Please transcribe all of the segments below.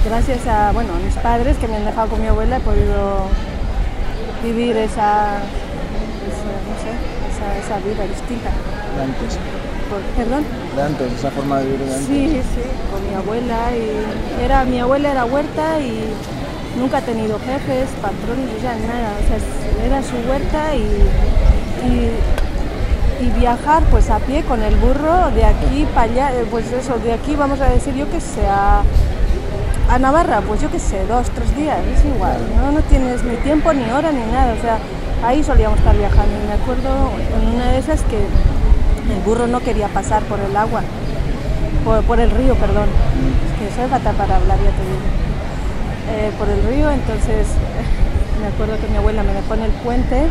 gracias a, bueno, a mis padres que me han dejado con mi abuela he podido vivir esa vida distinta. De antes. ¿Perdón? De antes, esa forma de vivir de antes. Sí, con mi abuela. Mi abuela era huerta y nunca ha tenido jefes, patrones, o sea, nada. O sea, era su huerta y viajar pues a pie con el burro de aquí para allá, pues eso, de aquí vamos a decir, yo qué sé, a Navarra, pues yo qué sé, 2, 3 días, es igual, no tienes ni tiempo, ni hora, ni nada, o sea, ahí solíamos estar viajando. Y me acuerdo en una de esas que el burro no quería pasar por el agua, por el río, perdón, es que soy fatal para hablar, ya te digo, por el río. Entonces me acuerdo que mi abuela me dejó en el puente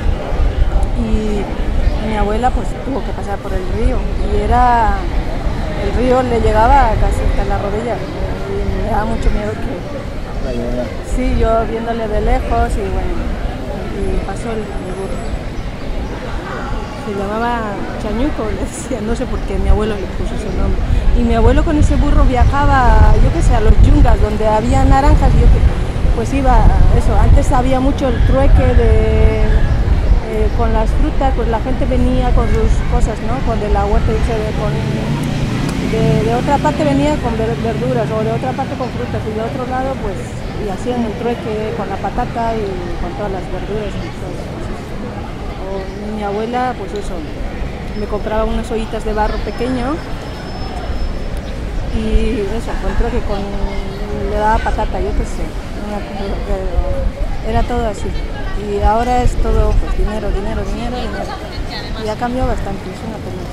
y mi abuela pues tuvo que pasar por el río y el río le llegaba casi hasta la rodilla y me daba mucho miedo que... Sí, yo viéndole de lejos y bueno, y pasó el burro. Se llamaba Chañuco, le decía, no sé por qué mi abuelo le puso ese nombre. Y mi abuelo con ese burro viajaba, yo qué sé, a los yungas donde había naranjas y yo pues iba, eso, antes había mucho el trueque con las frutas, pues la gente venía con sus cosas, ¿no? Con de la huerta, de otra parte venía con verduras o de otra parte con frutas y de otro lado pues y hacían el trueque con la patata y con todas las verduras y todo. O mi abuela, pues eso, me compraba unas ollitas de barro pequeño y eso, con trueque, le daba patata, yo qué sé, era todo así. Y ahora es todo pues dinero. Y ha cambiado bastante, es una pena.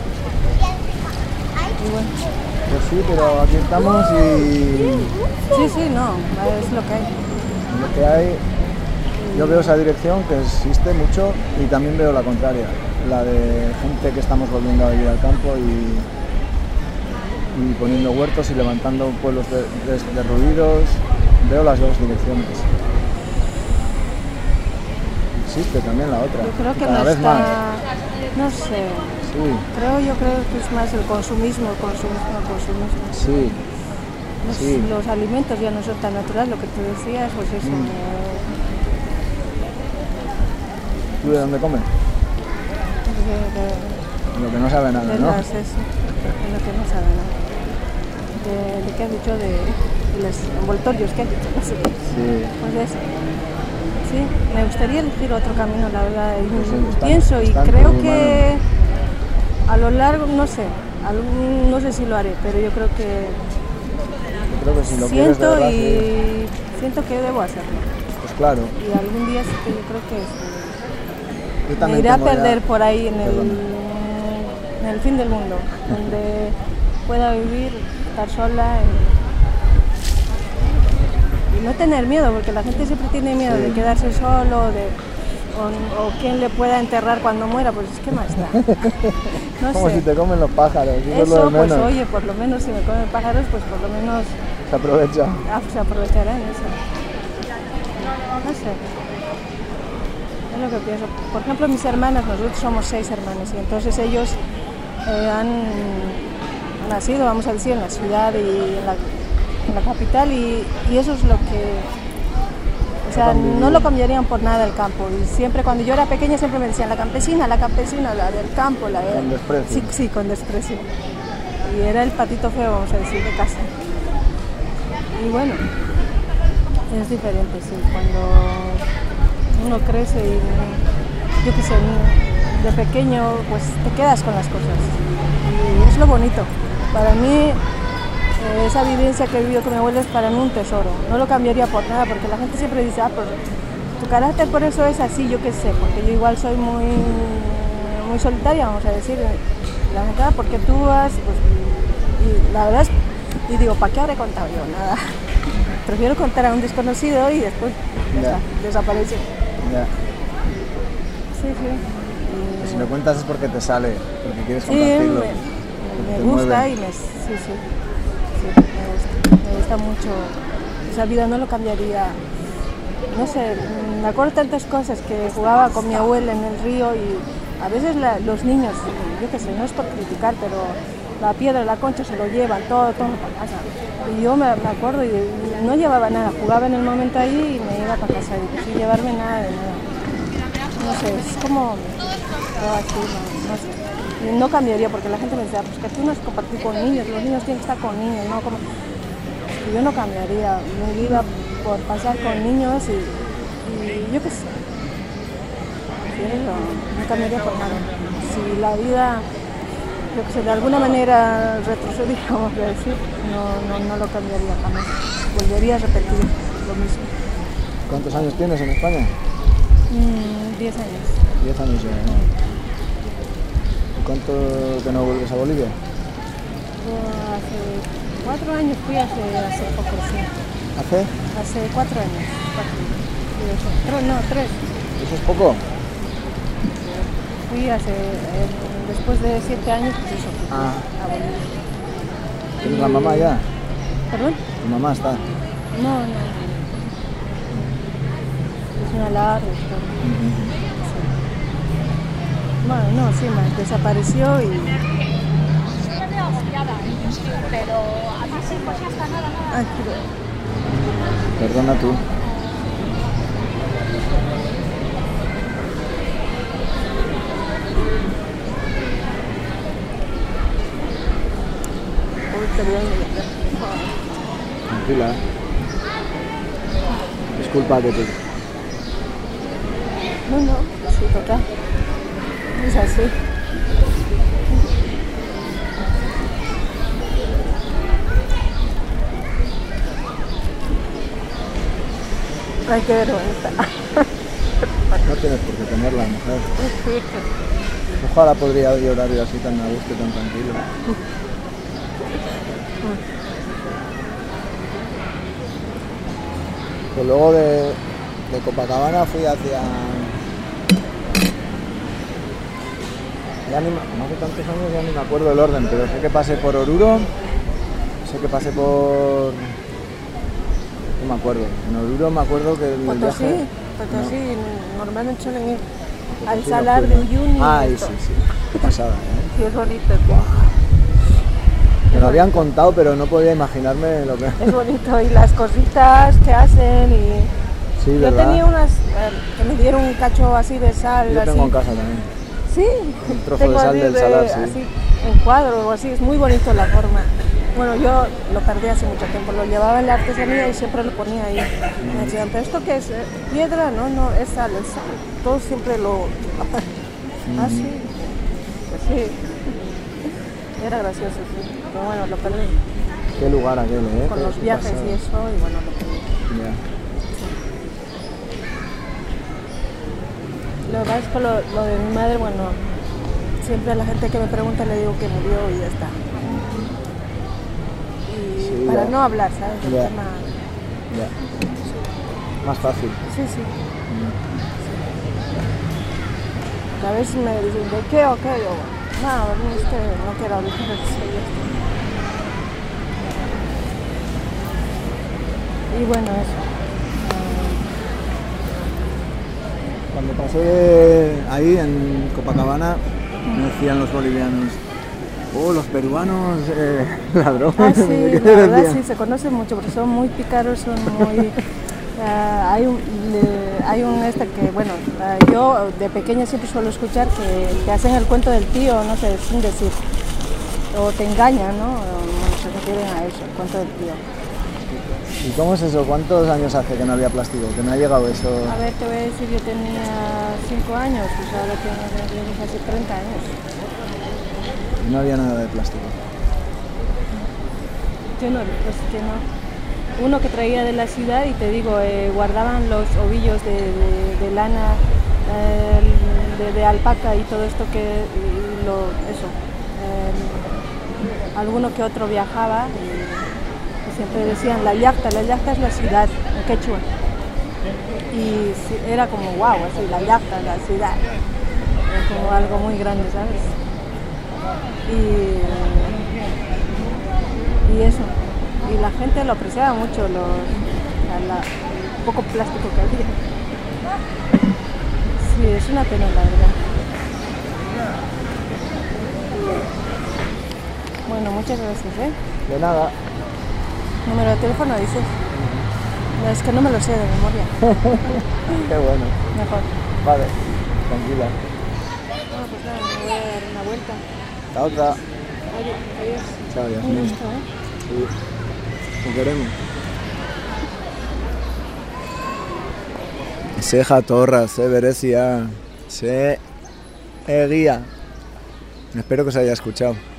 Y bueno. Pues sí, pero aquí estamos y... Sí, no, es lo que hay. Lo que hay, yo veo esa dirección que existe mucho y también veo la contraria, la de gente que estamos volviendo a vivir al campo y poniendo huertos y levantando pueblos derruidos. Veo las dos direcciones. Existe también la otra. Yo creo que cada no vez está, más. no sé. Sí. Yo creo que es más el consumismo. Sí. Sí. Los alimentos ya no son tan naturales, lo que tú decías, pues eso. ¿Tú de dónde comes? Lo que no sabe nada, ¿no? Es eso, de lo que no sabe nada. ¿De qué has dicho? De los envoltorios, ¿qué has dicho? No sé. Sí. Pues de eso. Sí, me gustaría elegir otro camino, la verdad, y pues pienso y creo que a lo largo, no sé si lo haré, pero yo creo que si lo quieres de verdad, siento que debo hacerlo. Pues claro. Y algún día sí que yo creo que me iré a perder por ahí en el fin del mundo, donde pueda vivir, estar sola y no tener miedo, porque la gente siempre tiene miedo de quedarse solo, o quién le pueda enterrar cuando muera, pues ¿qué más da? No Como sé. si te comen los pájaros. Eso, pues oye, por lo menos si me comen pájaros, pues por lo menos se aprovecha. Se aprovecharán eso. No sé. Es lo que pienso. Por ejemplo, mis hermanas, nosotros somos 6 hermanos y entonces ellos han nacido, vamos a decir, en la ciudad y en la capital y eso es lo que... O sea, no lo cambiarían por nada el campo. Y siempre, cuando yo era pequeña, siempre me decían la campesina, la del campo, la de... Con desprecio. Sí, con desprecio. Y era el patito feo, vamos a decir, de casa. Y bueno, es diferente, sí. Cuando uno crece y, yo qué sé, de pequeño, pues te quedas con las cosas. Y es lo bonito. Para mí... esa vivencia que he vivido con mi abuelo es para mí un tesoro, no lo cambiaría por nada, porque la gente siempre dice, pues tu carácter por eso es así, yo qué sé, porque yo igual soy muy solitaria, vamos a decir, la gente, porque tú vas, pues, y la verdad es, y digo, ¿para qué habré contado yo? Nada, prefiero contar a un desconocido y después desaparece. Sí. Y si lo cuentas es porque te sale, porque quieres compartirlo. Me gusta y me gusta mucho esa vida, no lo cambiaría. No sé, me acuerdo tantas cosas que jugaba con mi abuela en el río y a veces los niños, yo qué sé, no es por criticar, pero la piedra, la concha se lo llevan, todo para casa. Y yo me acuerdo y no llevaba nada, jugaba en el momento ahí y me iba para casa y sin llevarme nada de nada. No sé, es como todo así, no sé. Y no cambiaría porque la gente me decía, pues que tú no has compartido con niños, los niños tienen que estar con niños, ¿no? Como... Y yo no cambiaría mi vida por pasar con niños y yo qué sé. No cambiaría por nada. Si la vida, yo que sé, de alguna manera retrocedía, vamos a decir, no lo cambiaría jamás. Volvería a repetir lo mismo. ¿Cuántos años tienes en España? 10 años. 10 años ya, ¿no? ¿Y cuánto que no vuelves a Bolivia? Hace 4 años fui, hace poco, sí. ¿Hace? Hace 4 años. 3. ¿Eso es poco? Fui después de 7 años, pues eso, a Bolivia. ¿Tienes la mamá ya? ¿Perdón? ¿Tu mamá está? No. Es una larga historia. Sí. Bueno, no, sí, desapareció y... Pero a mí sí, pues ya está, nada. Ay, Perdona tú. Tranquila. Disculpa que te... No, sí, total. Es así. Ay, qué vergüenza. No tienes por qué tenerla, mujer. Ojalá podría llorar yo así tan a gusto y tan tranquilo. Pues luego de Copacabana fui hacia... No hace tantos años ya ni me acuerdo el orden, pero sé que pasé por Oruro, sé que pasé por... No me acuerdo. En Oruro me acuerdo que el viaje... Potosí, normalmente suelen ir al Potosí Salar no de fui, ¿no? Uyuni. Ay, sí. Qué pasada, ¿eh? Sí, es bonito, tío. Me lo habían contado, pero no podía imaginarme lo que... Es bonito y las cositas que hacen y... Sí, yo ¿verdad? tenía unas que me dieron un cacho así de sal. Yo así. tengo en casa también. Sí, Un trozo tengo de sal así del Salar, sí. así, en cuadro o así, es muy bonito la forma. Bueno, yo lo perdí hace mucho tiempo, lo llevaba en la artesanía y siempre lo ponía ahí. Me decían, ¿pero esto qué es? ¿Piedra? No, es sal, es sal. Todos siempre lo... Ah, sí. Pues sí. Era gracioso, sí. Pero bueno, lo perdí. Qué lugar aquel, ¿eh? Con los viajes y eso, y bueno, lo perdí. Ya. Lo que pasa es que lo de mi madre, bueno, siempre a la gente que me pregunta le digo que murió y ya está. Y Sí, para ya. no hablar, ¿sabes? Del Ya. tema... Ya. Más fácil. Sí. A veces me dicen, ¿de qué o qué? Yo, no, es que no quiero hablar de eso. Y bueno, eso. Cuando pasé ahí en Copacabana, me decían los bolivianos, oh, los peruanos ladrones. Ah, sí, ¿Qué la verdad decían? sí, se conocen mucho porque son muy pícaros, son muy... hay un que, bueno, yo de pequeña siempre suelo escuchar que te hacen el cuento del tío, no sé, sin decir, o te engañan, ¿no? Bueno, se refieren a eso, el cuento del tío. ¿Y cómo es eso? ¿Cuántos años hace que no había plástico? ¿Que no ha llegado eso? A ver, te voy a decir, yo tenía 5 años, pues ahora tengo casi 30 años. No había nada de plástico. Yo no, pues que no. Uno que traía de la ciudad y te digo, guardaban los ovillos de lana, de alpaca y todo esto eso. Alguno que otro viajaba y siempre decían la yacta es la ciudad, en quechua. Y era como wow, así, la yacta, la ciudad. Era como algo muy grande, ¿sabes? Y eso. Y la gente lo apreciaba mucho, el poco plástico que había. Sí, es una pena, la verdad. Bueno, muchas gracias, ¿eh? De nada. Número de teléfono dices. No, es que no me lo sé de memoria. Qué bueno. Mejor. Vale, tranquila. Bueno, pues nada, me voy a dar una vuelta. La otra. Adiós. Chao, Un Yasmin. gusto, ¿eh? Sí. Te queremos. Ze jatorra, ze berezia, ze egia. Espero que os haya escuchado.